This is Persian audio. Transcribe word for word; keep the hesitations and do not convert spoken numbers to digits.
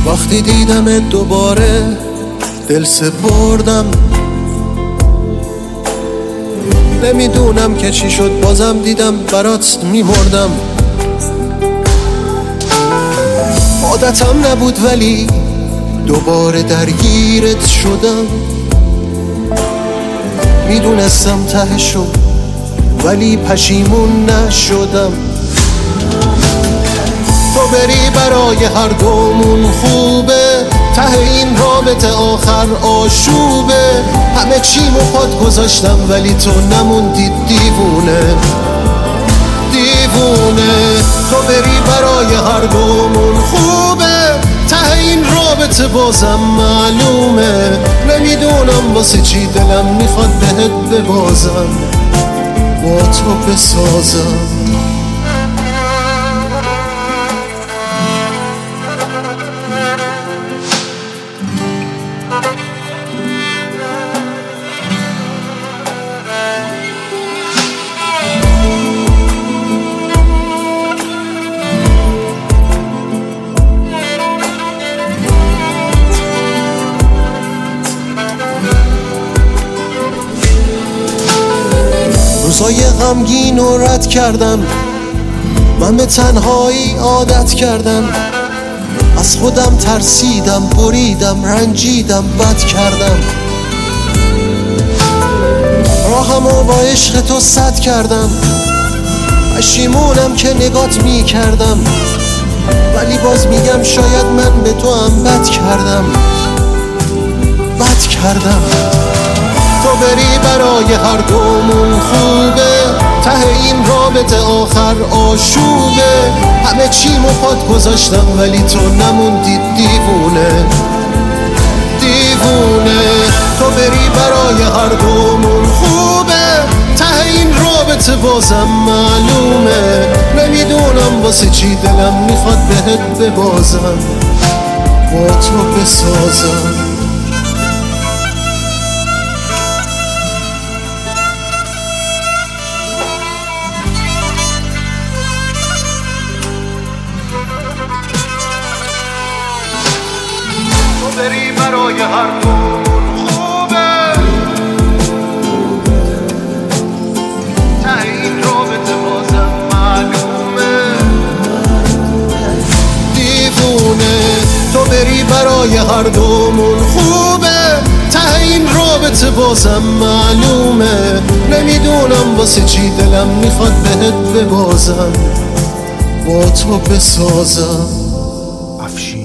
وقتی دیدم دوباره دل سپردم، نمیدونم که چی شد بازم دیدم برات میمردم. عادتم نبود ولی دوباره درگیرت شدم. میدونستم تهشو ولی پشیمون نشدم. تو بری برای هر دومون خوبه، ته این رابطه آخر آشوبه. همه چیمو پات گذاشتم ولی تو نموندی دیوونه دیوونه. تو بری برای هر دومون خوبه، ته این رابطه بازم معلومه. نمیدونم واسه چی دلم میخواد بهت ببازم، با تو بسازم. روزای غمگین رو رد کردم، من به تنهایی عادت کردم. از خودم ترسیدم، بریدم، رنجیدم، بد کردم. راهمو با عشق تو سد کردم. پشیمونم که نگات می کردم، ولی باز میگم شاید من به تو هم بد کردم بد کردم. تو بری برای هر دومون خوبه، ته این رابطه آخر آشوبه. همه چیمو پات گذاشتم ولی تو نموندی دیوونه دیوونه. تو بری برای هر دومون خوبه، ته این رابطه بازم معلومه. نمیدونم واسه چی دلم میخواد بهت ببازم، با تو بسازم. بری برای هر دومون خوبه، ته این رابطه بازم معلومه. دیوونه. تو بری برای هر دومون خوبه، ته این رابطه بازم معلومه. نمیدونم واسه چی دلم میخواد بهت ببازم، با تو بسازم.